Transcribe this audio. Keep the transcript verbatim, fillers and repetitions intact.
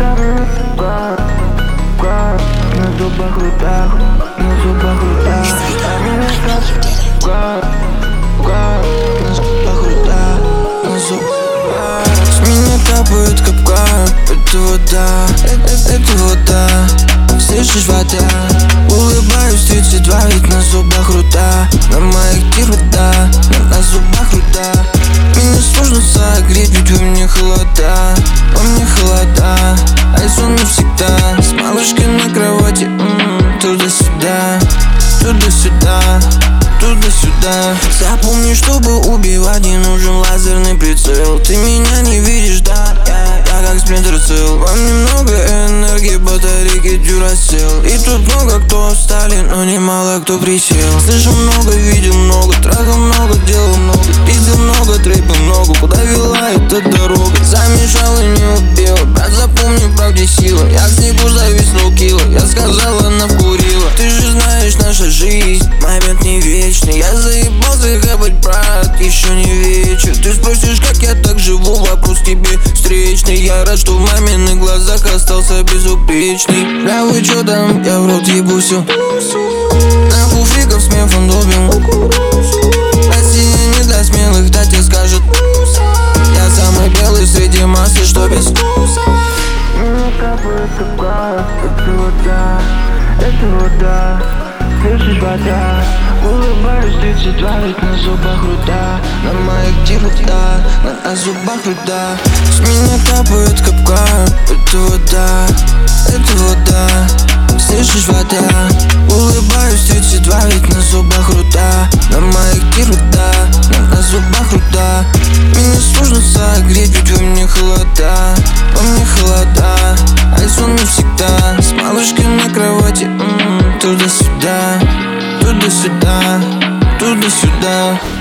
На зубах рудах, на зубах рудах. На зубах рудах, на зубах. С меня капает капкан. Это вода, это, это вода. Слышишь, вода? Улыбаюсь, тридцать два, ведь на зубах руда. На маяке руда, на зубах руда. Меня сложно согреть, ведь у меня холода. У меня холода, а сон навсегда. С малышкой на кровати, м-м, туда-сюда, туда-сюда, туда-сюда. Запомни, чтобы убивать, не нужен лазерный прицел. Ты меня не видишь, да? Я, я как Splinter Cell. Во мне много энергии, батарейки Duracell. И тут много кто встали, но немало кто присел. Слышал много, видел много, трахал много, делал много. Пиздил много, трэпил много. Куда вела эта дорога? Замешал и не убил. Брат, запомни, правде сила. Я к снегу зависнул кило. Я сказал, она вкурила. Ты же знаешь, наша жизнь момент не вечный. Я заебался хапать, брат, еще не вечер. Ты спросишь, как я так живу, вопрос тебе встречный. Я рад, что в маминых глазах остался безупречный. Бля, вы чё там? Я в рот ебу всё. Нахуй фриков смех фандобил. Россия не для смелых, да тебе скажет. Я самый белый среди массы, что без вкуса. Меня капает капкан. Это вода, это вода. Слышишь, вода? Улыбаюсь, тридцать два, ведь на зубах руда. На маяке руда, на, на зубах руда. С меня капает капкан. Это вода, это вода. Слышишь, вода? Улыбаюсь, тридцать два, ведь на зубах руда. На маяке руда, на, на зубах руда. Меня сложно согреть, ведь у меня холода. У меня холода, а сон навсегда. С малышкой на кровати, м-м, туда-сюда, туда-сюда, туда-сюда.